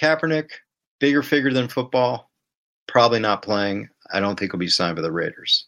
Kaepernick, bigger figure than football, probably not playing. I don't think he'll be signed by the Raiders.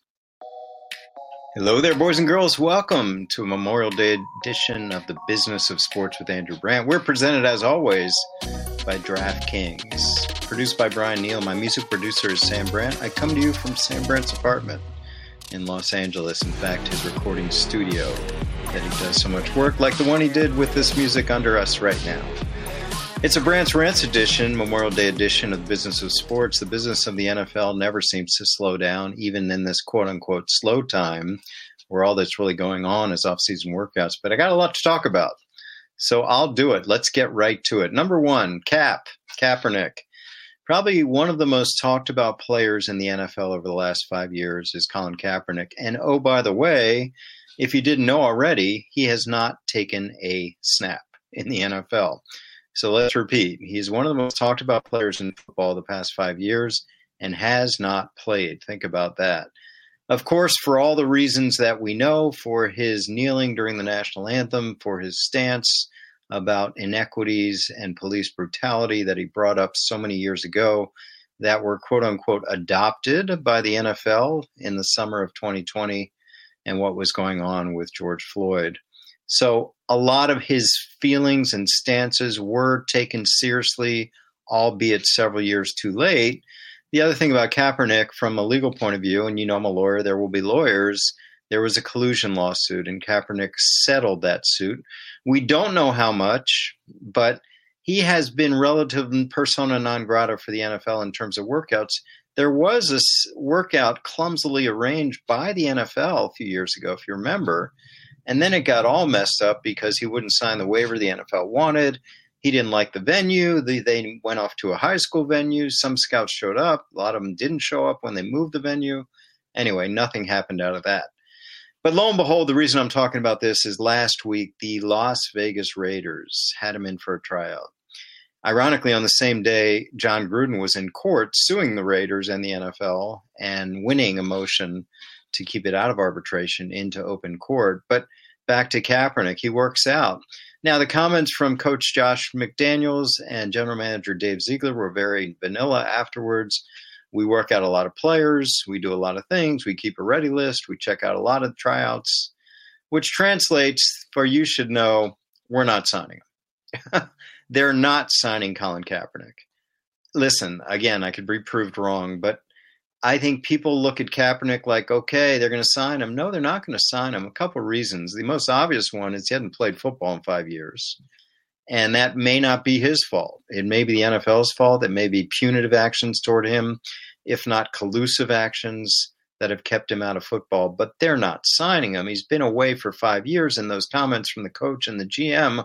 Hello there, boys and girls. Welcome to a Memorial Day edition of the Business of Sports with Andrew Brandt. We're presented, as always, by DraftKings. Produced by Brian Neal. My music producer is Sam Brandt. I come to you from Sam Brandt's apartment in Los Angeles. In fact, his recording studio that he does so much work, like the one he did with this music under us right now. It's a Brandt's Rants edition, Memorial Day edition of the Business of Sports. The business of the NFL never seems to slow down, even in this quote-unquote slow time where all that's really going on is off-season workouts. But I got a lot to talk about, so I'll do it. Let's get right to it. Number one, Kaepernick. Probably one of the most talked about players in the NFL over the last 5 years is Colin Kaepernick. And oh, by the way, if you didn't know already, he has not taken a snap in the NFL. So let's repeat. He's one of the most talked about players in football the past 5 years and has not played. Think about that. Of course, for all the reasons that we know, for his kneeling during the national anthem, for his stance about inequities and police brutality that he brought up so many years ago that were quote unquote adopted by the NFL in the summer of 2020 and what was going on with George Floyd. So a lot of his feelings and stances were taken seriously, albeit several years too late. The other thing about Kaepernick from a legal point of view, and you know I'm a lawyer, there will be lawyers, there was a collusion lawsuit, and Kaepernick settled that suit. We don't know how much, but he has been relative persona non grata for the NFL in terms of workouts. There was a workout clumsily arranged by the NFL a few years ago, if you remember, and then it got all messed up because he wouldn't sign the waiver the NFL wanted. He didn't like the venue. They went off to a high school venue. Some scouts showed up. A lot of them didn't show up when they moved the venue. Anyway, nothing happened out of that. But lo and behold, the reason I'm talking about this is last week, the Las Vegas Raiders had him in for a tryout. Ironically, on the same day, John Gruden was in court suing the Raiders and the NFL and winning a motion to keep it out of arbitration into open court. But back to Kaepernick, he works out. Now, the comments from Coach Josh McDaniels and General Manager Dave Ziegler were very vanilla afterwards. We work out a lot of players. We do a lot of things. We keep a ready list. We check out a lot of tryouts, which translates for you should know we're not signing him. They're not signing Colin Kaepernick. Listen, again, I could be proved wrong, but I think people look at Kaepernick like, okay, they're going to sign him. No, they're not going to sign him. A couple of reasons. The most obvious one is he hadn't played football in 5 years. And that may not be his fault. It may be the NFL's fault. It may be punitive actions toward him, if not collusive actions that have kept him out of football. But they're not signing him. He's been away for 5 years, and those comments from the coach and the GM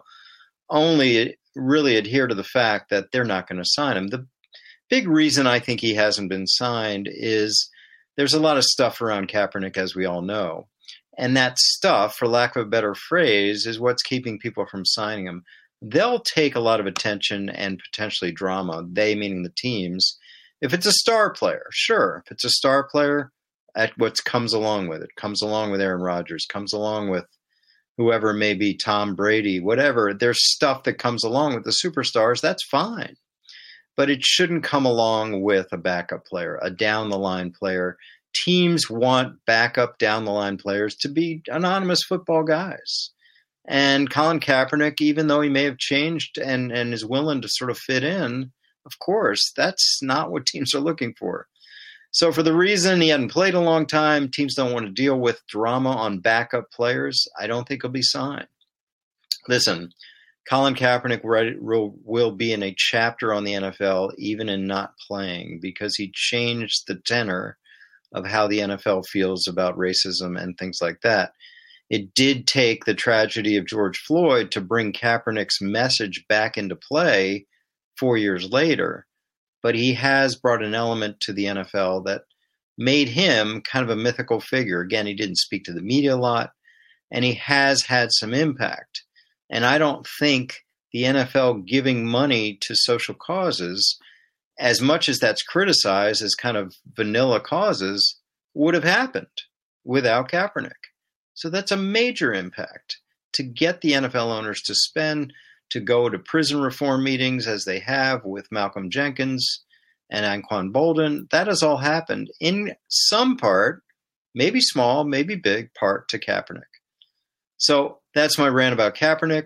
only really adhere to the fact that they're not going to sign him. The big reason I think he hasn't been signed is there's a lot of stuff around Kaepernick, as we all know. And that stuff, for lack of a better phrase, is what's keeping people from signing him. They'll take a lot of attention and potentially drama, they meaning the teams, if it's a star player. Sure, if it's a star player, at what comes along with it. Comes along with Aaron Rodgers, comes along with whoever may be, Tom Brady, whatever. There's stuff that comes along with the superstars. That's fine. But it shouldn't come along with a backup player, a down-the-line player. Teams want backup down-the-line players to be anonymous football guys. And Colin Kaepernick, even though he may have changed and is willing to sort of fit in, of course, that's not what teams are looking for. So for the reason he hadn't played a long time, teams don't want to deal with drama on backup players, I don't think he'll be signed. Listen, Colin Kaepernick will be in a chapter on the NFL, even in not playing, because he changed the tenor of how the NFL feels about racism and things like that. It did take the tragedy of George Floyd to bring Kaepernick's message back into play 4 years later, but he has brought an element to the NFL that made him kind of a mythical figure. Again, he didn't speak to the media a lot, and he has had some impact. And I don't think the NFL giving money to social causes, as much as that's criticized as kind of vanilla causes, would have happened without Kaepernick. So that's a major impact to get the NFL owners to spend to go to prison reform meetings as they have with Malcolm Jenkins and Anquan Boldin. That has all happened in some part, maybe small, maybe big part, to Kaepernick. So that's my rant about Kaepernick.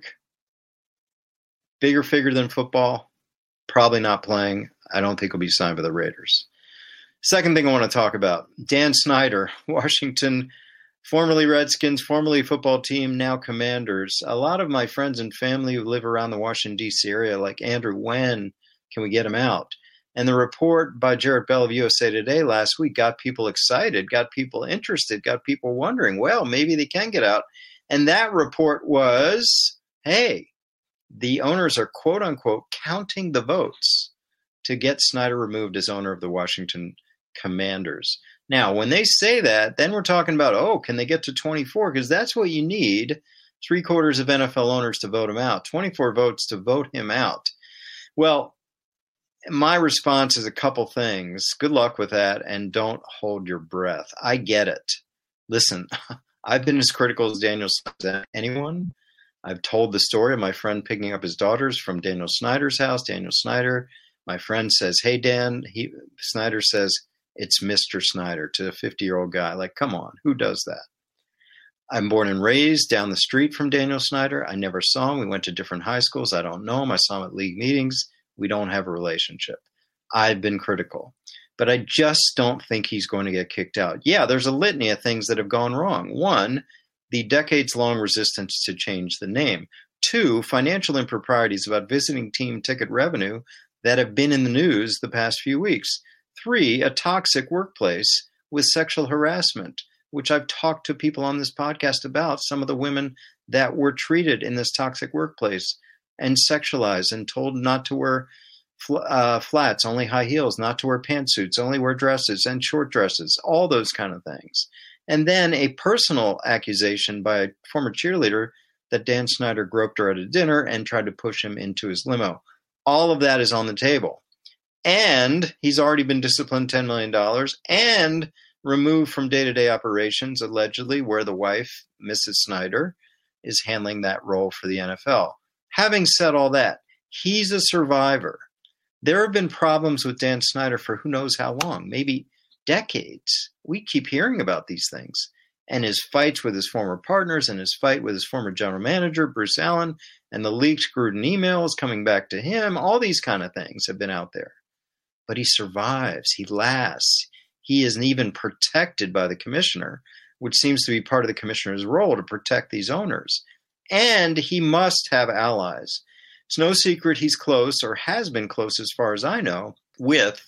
Bigger figure than football, probably not playing. I don't think he'll be signed by the Raiders. Second thing I want to talk about, Dan Snyder, Washington, formerly Redskins, formerly football team, now Commanders. A lot of my friends and family who live around the Washington, D.C. area, like Andrew, when can we get him out? And the report by Jarrett Bell of USA Today last week got people excited, got people interested, got people wondering, well, maybe they can get out. And that report was, hey, the owners are, quote unquote, counting the votes to get Snyder removed as owner of the Washington Commanders. Now, when they say that, then we're talking about, oh, can they get to 24? Because that's what you need, 3/4 of NFL owners to vote him out, 24 votes to vote him out. Well, my response is a couple things. Good luck with that, and don't hold your breath. I get it. Listen, I've been as critical as Daniel Snyder as anyone. I've told the story of my friend picking up his daughters from Daniel Snyder's house. Daniel Snyder, my friend says, hey, Dan. Snyder says, it's Mr. Snyder to a 50-year-old guy. Like, come on, who does that? I'm born and raised down the street from Daniel Snyder. I never saw him. We went to different high schools. I don't know him. I saw him at league meetings. We don't have a relationship. I've been critical, but I just don't think he's going to get kicked out. Yeah, there's a litany of things that have gone wrong. One, the decades-long resistance to change the name. Two, financial improprieties about visiting team ticket revenue that have been in the news the past few weeks. Three, a toxic workplace with sexual harassment, which I've talked to people on this podcast about, some of the women that were treated in this toxic workplace and sexualized and told not to wear flats, only high heels, not to wear pantsuits, only wear dresses and short dresses, all those kind of things. And then a personal accusation by a former cheerleader that Dan Snyder groped her at a dinner and tried to push him into his limo. All of that is on the table. And he's already been disciplined $10 million and removed from day-to-day operations, allegedly, where the wife, Mrs. Snyder, is handling that role for the NFL. Having said all that, he's a survivor. There have been problems with Dan Snyder for who knows how long, maybe decades. We keep hearing about these things. And his fights with his former partners and his fight with his former general manager, Bruce Allen, and the leaked Gruden emails coming back to him, all these kind of things have been out there. But he survives. He lasts. He isn't even protected by the commissioner, which seems to be part of the commissioner's role to protect these owners. And he must have allies. It's no secret he's close, or has been close as far as I know, with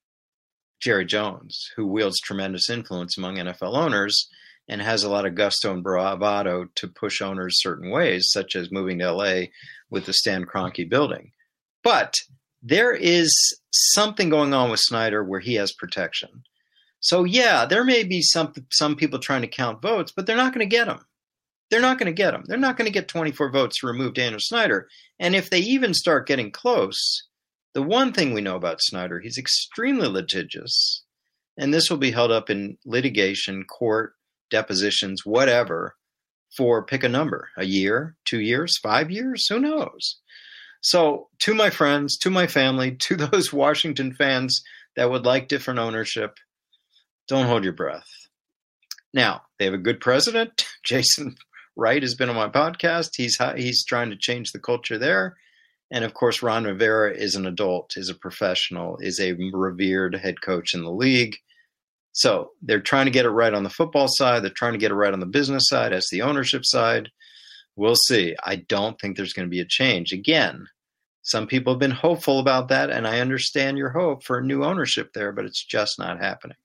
Jerry Jones, who wields tremendous influence among NFL owners and has a lot of gusto and bravado to push owners certain ways, such as moving to LA with the Stan Kroenke building. But there is something going on with Snyder where he has protection. So yeah, there may be some people trying to count votes, but they're not going to get them. They're not going to get them. They're not going to get 24 votes to remove Daniel Snyder. And if they even start getting close, the one thing we know about Snyder, he's extremely litigious. And this will be held up in litigation, court, depositions, whatever, for pick a number, a year, 2 years, 5 years, who knows? So to my friends, to my family, to those Washington fans that would like different ownership, don't hold your breath. Now, they have a good president. Jason Wright has been on my podcast. He's trying to change the culture there. And of course, Ron Rivera is an adult, is a professional, is a revered head coach in the league. So they're trying to get it right on the football side. They're trying to get it right on the business side, as the ownership side. We'll see. I don't think there's going to be a change. Again, some people have been hopeful about that, and I understand your hope for new ownership there, but it's just not happening.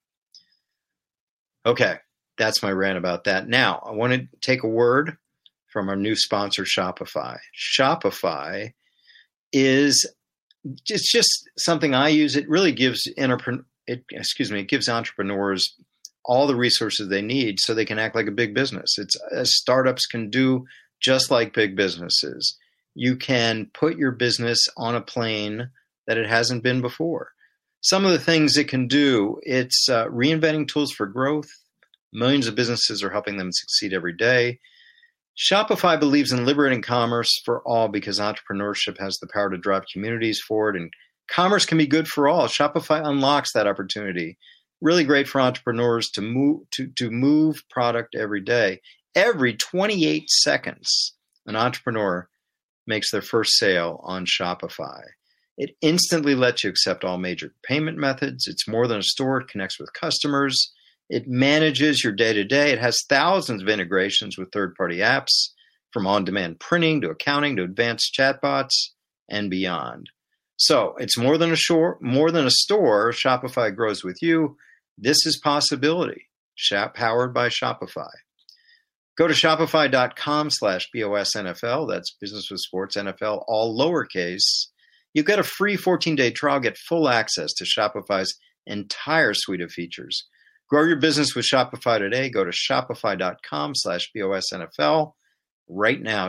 Okay, that's my rant about that. Now, I want to take a word from our new sponsor, Shopify. Shopify is it's just something I use. It really gives it gives entrepreneurs all the resources they need so they can act like a big business. It's startups can do just like big businesses. You can put your business on a plane that it hasn't been before. Some of the things it can do, it's reinventing tools for growth. Millions of businesses are helping them succeed every day. Shopify believes in liberating commerce for all because entrepreneurship has the power to drive communities forward, and commerce can be good for all. Shopify unlocks that opportunity. Really great for entrepreneurs to move product every day. Every 28 seconds, an entrepreneur makes their first sale on Shopify. It instantly lets you accept all major payment methods. It's more than a store. It connects with customers. It manages your day-to-day. It has thousands of integrations with third-party apps, from on-demand printing to accounting to advanced chatbots and beyond. So it's more than a store. Shopify grows with you. This is possibility. Powered by Shopify. Go to shopify.com/BOSNFL. That's Business with Sports NFL, all lowercase. You get a free 14-day trial. Get full access to Shopify's entire suite of features. Grow your business with Shopify today. Go to shopify.com/BOSNFL right now.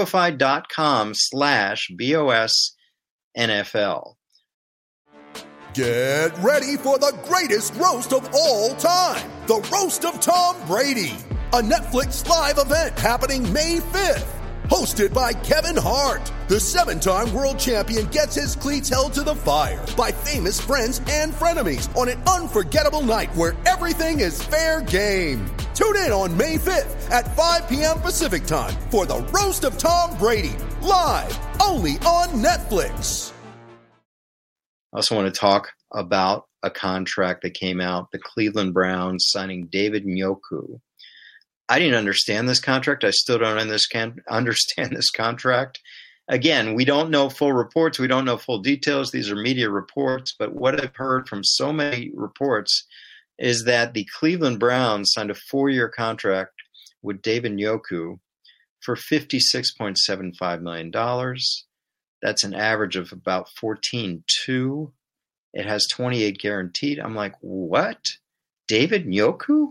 Shopify.com/BOSNFL. Get ready for the greatest roast of all time. The Roast of Tom Brady. A Netflix live event happening May 5th. Hosted by Kevin Hart. The 7-time world champion gets his cleats held to the fire by famous friends and frenemies on an unforgettable night where everything is fair game. Tune in on May 5th at 5 p.m. Pacific time for the Roast of Tom Brady. Live only on Netflix. I also want to talk about a contract that came out, the Cleveland Browns signing David Njoku. I didn't understand this contract. I still don't understand this contract. Again, we don't know full reports. We don't know full details. These are media reports. But what I've heard from so many reports is that the Cleveland Browns signed a 4-year contract with David Njoku for $56.75 million. That's an average of about 14.2. It has 28 guaranteed. I'm like, what? David Njoku?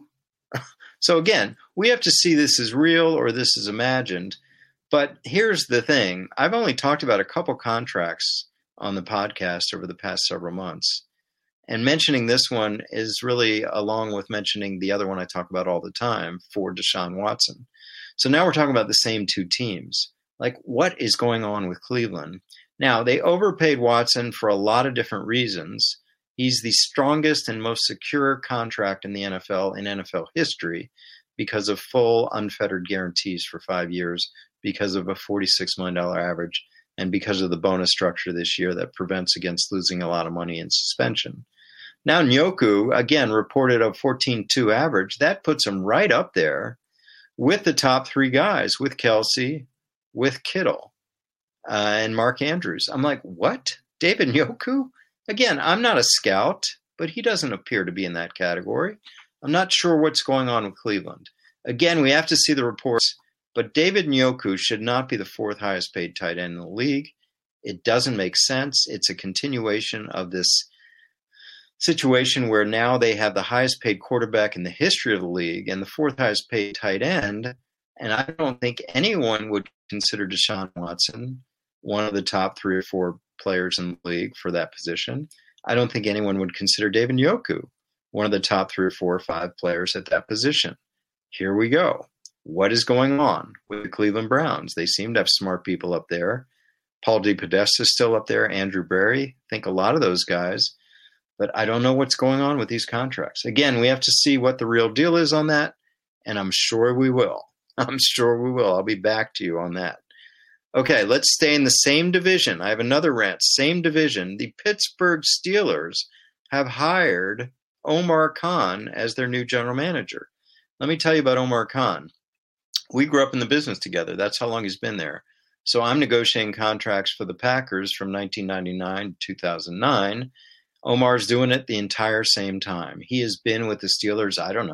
So again, we have to see this is real or this is imagined. But here's the thing. I've only talked about a couple contracts on the podcast over the past several months. And mentioning this one is really along with mentioning the other one I talk about all the time for Deshaun Watson. So now we're talking about the same two teams. Like, what is going on with Cleveland? Now, they overpaid Watson for a lot of different reasons. He's the strongest and most secure contract in the NFL, in NFL history, because of full unfettered guarantees for 5 years, because of a $46 million average, and because of the bonus structure this year that prevents against losing a lot of money in suspension. Now, Njoku, again, reported a 14.2 average. That puts him right up there with the top three guys, with Kelsey, with Kittle, and Mark Andrews. I'm like, what? David Njoku? Again, I'm not a scout, but he doesn't appear to be in that category. I'm not sure what's going on with Cleveland. Again, we have to see the reports, but David Njoku should not be the fourth highest paid tight end in the league. It doesn't make sense. It's a continuation of this situation where now they have the highest paid quarterback in the history of the league and the fourth highest paid tight end. And I don't think anyone would consider Deshaun Watson one of the top 3 or 4 players in the league for that position. I don't think anyone would consider David Njoku one of the top 3 or 4 or 5 players at that position. Here we go. What is going on with the Cleveland Browns? They seem to have smart people up there. Paul DePodesta is still up there. Andrew Berry. I think a lot of those guys. But I don't know what's going on with these contracts. Again, we have to see what the real deal is on that, and I'm sure we will. I'll be back to you on that. Okay, let's stay in the same division. I have another rant. Same division. The Pittsburgh Steelers have hired Omar Khan as their new general manager. Let me tell you about Omar Khan. We grew up in the business together. That's how long he's been there. So I'm negotiating contracts for the Packers from 1999 to 2009. Omar's doing it the entire same time. He has been with the Steelers,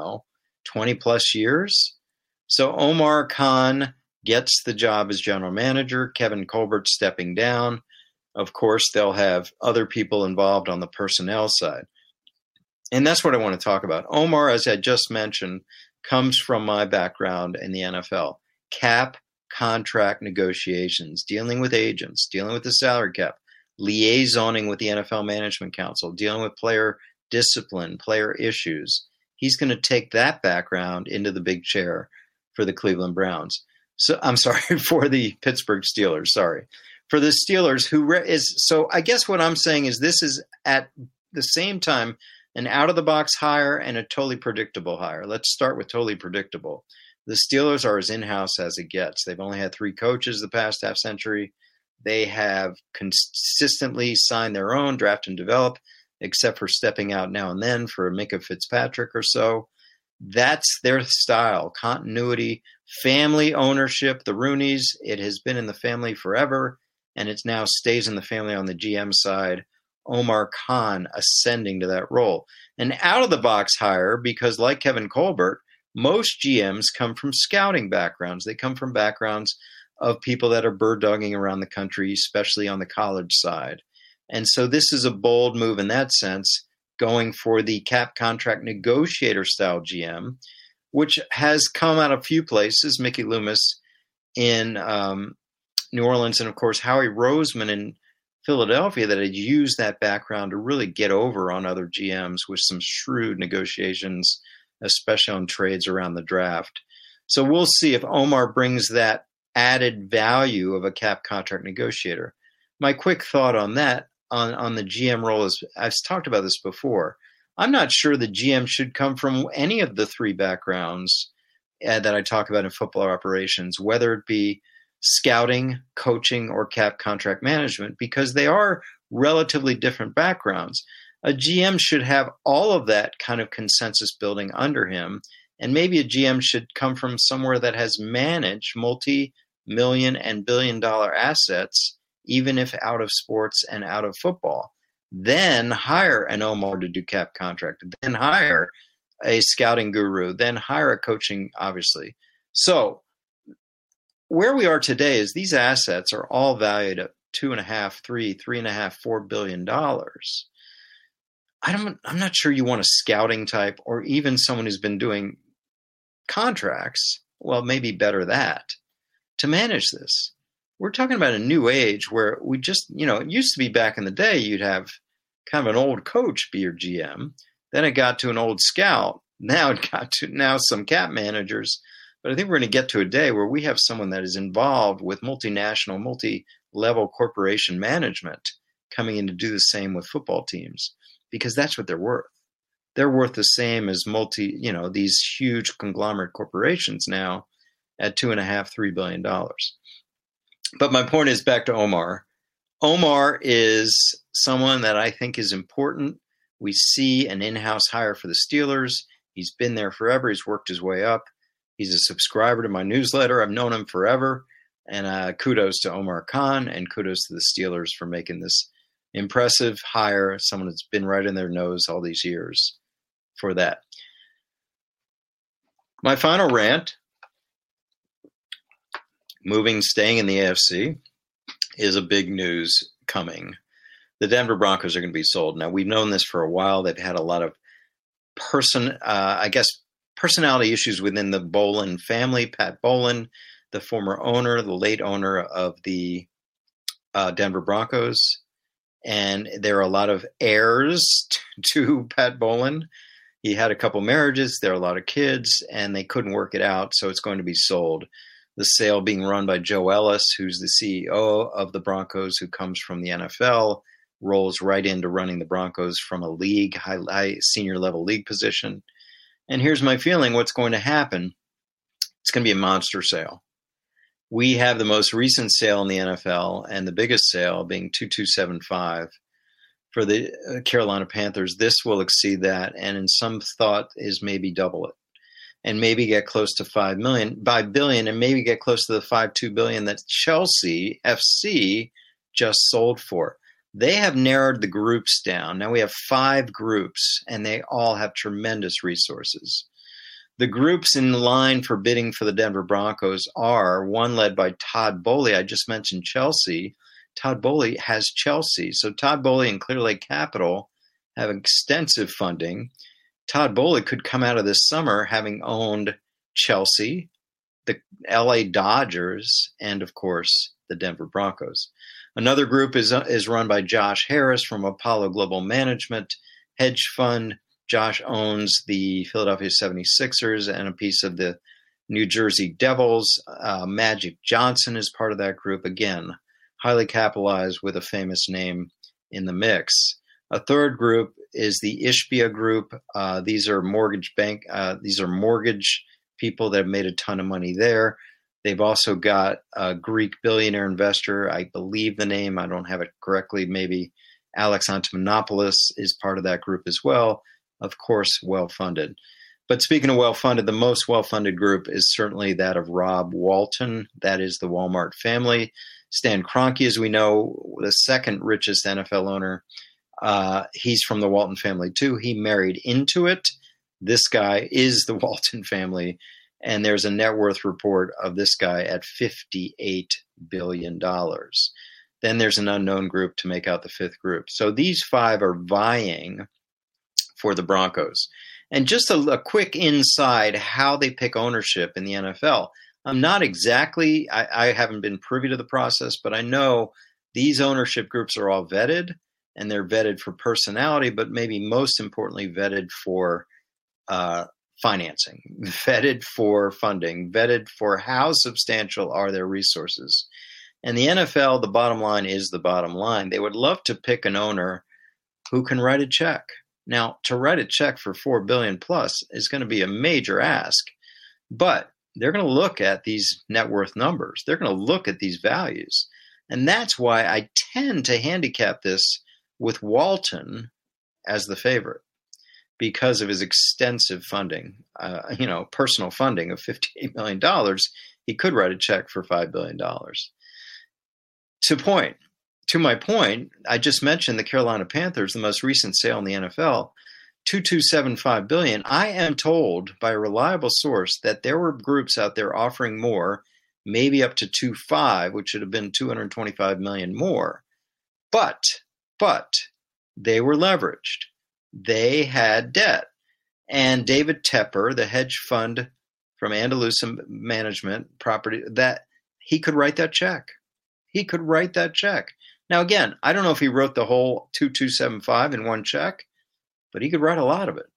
20 plus years. So Omar Khan gets the job as general manager. Kevin Colbert stepping down. Of course, they'll have other people involved on the personnel side. And that's what I want to talk about. Omar, as I just mentioned, comes from my background in the NFL. Cap contract negotiations, dealing with agents, dealing with the salary cap, liaisoning with the NFL Management Council, dealing with player discipline, player issues. He's going to take that background into the big chair for the Cleveland Browns. So I'm sorry, for the Pittsburgh Steelers. Sorry. For the Steelers, so I guess what I'm saying is this is at the same time an out-of-the-box hire and a totally predictable hire. Let's start with totally predictable. The Steelers are as in-house as it gets. They've only had 3 coaches the past half century. They have consistently signed their own, draft and develop, except for stepping out now and then for Minkah Fitzpatrick or so. That's their style, continuity, family ownership. The Rooneys, it has been in the family forever, and it now stays in the family on the GM side. Omar Khan ascending to that role. An out-of-the-box hire, because like Kevin Colbert, most GMs come from scouting backgrounds. They come from backgrounds of people that are bird-dogging around the country, especially on the college side. And so this is a bold move in that sense, going for the cap contract negotiator style GM, which has come out of a few places. Mickey Loomis in New Orleans, and of course Howie Roseman in Philadelphia, that had used that background to really get over on other GMs with some shrewd negotiations, especially on trades around the draft. So we'll see if Omar brings that added value of a cap contract negotiator. My quick thought on that, on the GM role, is I've talked about this before. I'm not sure the GM should come from any of the 3 backgrounds that I talk about in football operations, whether it be scouting, coaching, or cap contract management, because they are relatively different backgrounds. A GM should have all of that kind of consensus building under him, and maybe a GM should come from somewhere that has managed multi-million and billion-dollar assets, even if out of sports and out of football. Then hire an Omar to do cap contract, then hire a scouting guru, then hire a coaching, obviously. So where we are today is these assets are all valued at $2.5, $3.5, $4 billion. I'm not sure you want a scouting type or even someone who's been doing contracts. Well, maybe better that to manage this. We're talking about a new age where we just, it used to be back in the day, you'd have kind of an old coach be your GM. Then it got to an old scout. Now it got to some cap managers. But I think we're going to get to a day where we have someone that is involved with multinational, multi-level corporation management coming in to do the same with football teams, because that's what they're worth. They're worth the same as these huge conglomerate corporations now at $2.5, $3 billion. But my point is back to Omar. Omar is someone that I think is important. We see an in-house hire for the Steelers. He's been there forever. He's worked his way up. He's a subscriber to my newsletter. I've known him forever. And kudos to Omar Khan, and kudos to the Steelers for making this impressive hire, someone that's been right in their nose all these years for that. My final rant, staying in the AFC, is a big news coming. The Denver Broncos are going to be sold. Now, we've known this for a while. They've had a lot of personality issues within the Bowlen family. Pat Bowlen, the former owner, the late owner of the Denver Broncos. And there are a lot of heirs to Pat Bowlen. He had a couple marriages. There are a lot of kids, and they couldn't work it out, so it's going to be sold. The sale being run by Joe Ellis, who's the CEO of the Broncos, who comes from the NFL, rolls right into running the Broncos from a league, high senior level league position. And here's my feeling, what's going to happen. It's going to be a monster sale. We have the most recent sale in the NFL, and the biggest sale being 2.275 for the Carolina Panthers. This will exceed that, and in some thought is maybe double it, and maybe get close to $5 billion, and maybe get close to the $5.2 billion that Chelsea FC just sold for. They have narrowed the groups down. Now we have 5 groups, and they all have tremendous resources. The groups in line for bidding for the Denver Broncos are one led by Todd Boehly. I just mentioned Chelsea. Todd Boehly has Chelsea. So Todd Boehly and Clear Lake Capital have extensive funding. Todd Boehly could come out of this summer having owned Chelsea, the LA Dodgers, and of course the Denver Broncos. Another group is run by Josh Harris from Apollo Global Management hedge fund. Josh owns the Philadelphia 76ers and a piece of the New Jersey Devils. Magic Johnson is part of that group. Again, highly capitalized with a famous name in the mix. A third group is the Ishbia Group. These are mortgage people that have made a ton of money there. They've also got a Greek billionaire investor. I believe the name, I don't have it correctly, maybe Alex Antonopoulos is part of that group as well. Of course, well-funded. But speaking of well-funded, the most well-funded group is certainly that of Rob Walton. That is the Walmart family. Stan Kroenke, as we know, the second richest NFL owner. He's from the Walton family too. He married into it. This guy is the Walton family. And there's a net worth report of this guy at $58 billion. Then there's an unknown group to make out the fifth group. So these five are vying for the Broncos. And just a quick inside how they pick ownership in the NFL. I'm not exactly, I haven't been privy to the process, but I know these ownership groups are all vetted, and they're vetted for personality, but maybe most importantly, vetted for financing, vetted for funding, vetted for how substantial are their resources. And the NFL, the bottom line is the bottom line. They would love to pick an owner who can write a check. Now, to write a check for $4 billion plus is going to be a major ask, but they're going to look at these net worth numbers. They're going to look at these values. And that's why I tend to handicap this with Walton as the favorite, because of his extensive funding, personal funding of $58 million. He could write a check for $5 billion. To my point, I just mentioned the Carolina Panthers, the most recent sale in the NFL, $2.275 billion. I am told by a reliable source that there were groups out there offering more, maybe up to 2.5, which should have been $225 million more. But they were leveraged. They had debt. And David Tepper, the hedge fund from Andalusia Management Property, that he could write that check. He could write that check. Now, again, I don't know if he wrote the whole 2.275 in one check, but he could write a lot of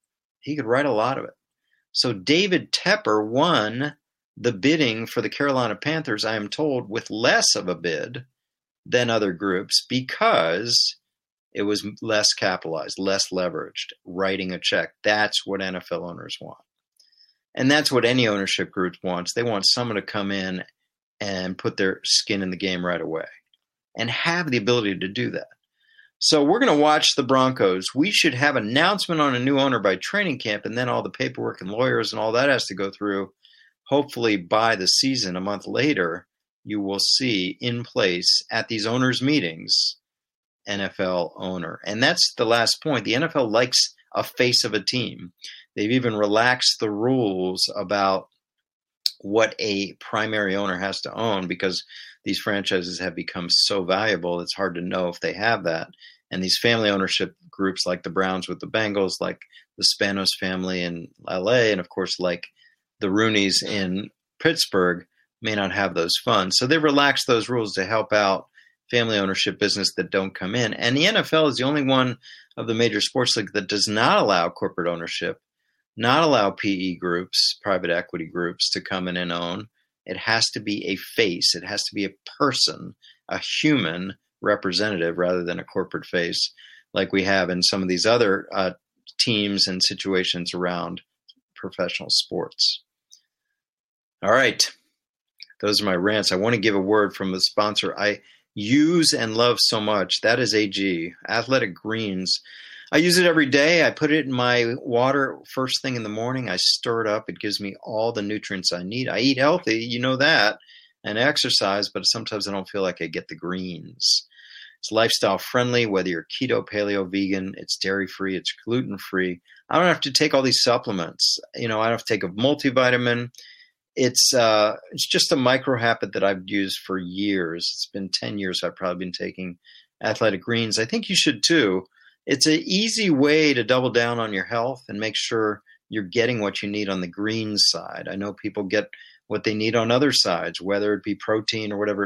it. So David Tepper won the bidding for the Carolina Panthers, I am told, with less of a bid than other groups because it was less capitalized, less leveraged, writing a check. That's what NFL owners want. And that's what any ownership group wants. They want someone to come in and put their skin in the game right away and have the ability to do that. So we're going to watch the Broncos. We should have an announcement on a new owner by training camp, and then all the paperwork and lawyers and all that has to go through. Hopefully by the season, a month later, you will see in place at these owners' meetings NFL owner. And that's the last point. The NFL likes a face of a team. They've even relaxed the rules about what a primary owner has to own because these franchises have become so valuable, it's hard to know if they have that. And these family ownership groups like the Browns with the Bengals, like the Spanos family in LA, and of course like the Rooneys in Pittsburgh may not have those funds. So they've relaxed those rules to help out family ownership business that don't come in. And the NFL is the only one of the major sports leagues that does not allow corporate ownership, not allow PE groups, private equity groups to come in and own. It has to be a face. It has to be a person, a human representative rather than a corporate face like we have in some of these other teams and situations around professional sports. All right. Those are my rants. I want to give a word from the sponsor I use and love so much. That is AG, Athletic Greens. I use it every day. I put it in my water first thing in the morning. I stir it up. It gives me all the nutrients I need. I eat healthy, you know that, and exercise, but sometimes I don't feel like I get the greens. It's lifestyle friendly, whether you're keto, paleo, vegan, it's dairy free, it's gluten free. I don't have to take all these supplements. I don't have to take a multivitamin. It's just a micro habit that I've used for years. It's been 10 years I've probably been taking Athletic Greens. I think you should too. It's an easy way to double down on your health and make sure you're getting what you need on the greens side. I know people get what they need on other sides, whether it be protein or whatever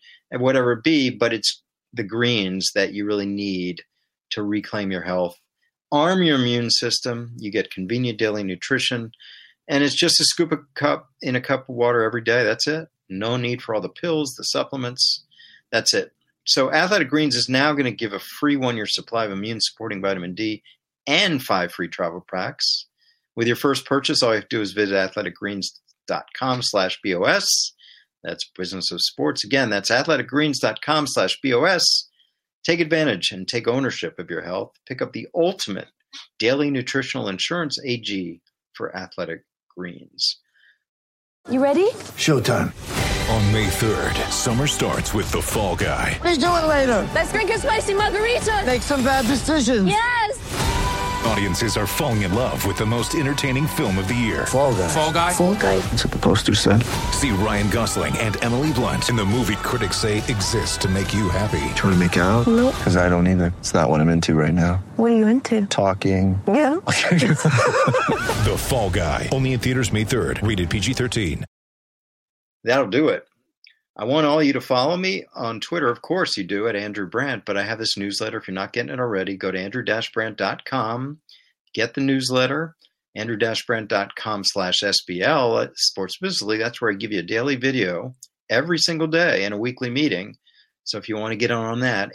it be, but it's the greens that you really need to reclaim your health. Arm your immune system. You get convenient daily nutrition. And it's just a scoop of in a cup of water every day. That's it. No need for all the pills, the supplements. That's it. So Athletic Greens is now going to give a free 1-year supply of immune-supporting vitamin D and 5 free travel packs. With your first purchase, all you have to do is visit athleticgreens.com/BOS. That's Business of Sports. Again, that's athleticgreens.com/BOS. Take advantage and take ownership of your health. Pick up the ultimate daily nutritional insurance AG for Athletic Greens. You ready? Showtime. On May 3rd, summer starts with The Fall Guy. Let's do it later. Let's drink a spicy margarita. Make some bad decisions. Yes! Audiences are falling in love with the most entertaining film of the year. Fall Guy. Fall Guy? Fall guy. That's what the poster said. See Ryan Gosling and Emily Blunt in the movie critics say exists to make you happy. Trying to make it out? Nope. Because I don't either. It's not what I'm into right now. What are you into? Talking. Yeah. The Fall Guy. Only in theaters May 3rd. Rated PG-13. That'll do it. I want all you to follow me on Twitter. Of course you do, at Andrew Brandt, but I have this newsletter. If you're not getting it already, go to andrew-brandt.com. Get the newsletter, andrew-brandt.com/SBL at Sports Business League. That's where I give you a daily video every single day and a weekly meeting. So if you want to get on that,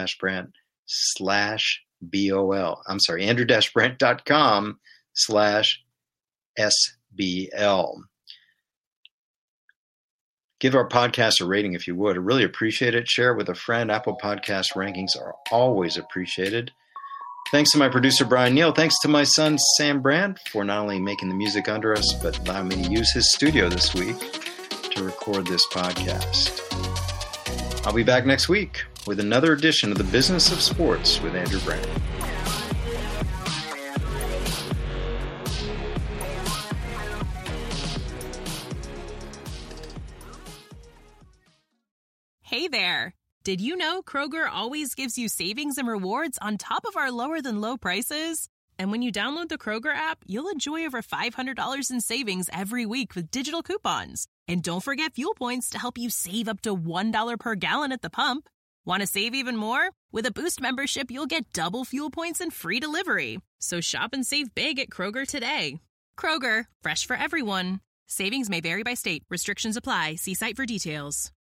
andrew-brandt/BOL. I'm sorry, andrew-brandt.com/SBL. Give our podcast a rating if you would. I really appreciate it. Share it with a friend. Apple Podcast rankings are always appreciated. Thanks to my producer, Brian Neal. Thanks to my son, Sam Brandt, for not only making the music under us, but allowing me to use his studio this week to record this podcast. I'll be back next week with another edition of The Business of Sports with Andrew Brandt. Hey there. Did you know Kroger always gives you savings and rewards on top of our lower than low prices? And when you download the Kroger app, you'll enjoy over $500 in savings every week with digital coupons. And don't forget fuel points to help you save up to $1 per gallon at the pump. Want to save even more? With a Boost membership, you'll get double fuel points and free delivery. So shop and save big at Kroger today. Kroger, fresh for everyone. Savings may vary by state. Restrictions apply. See site for details.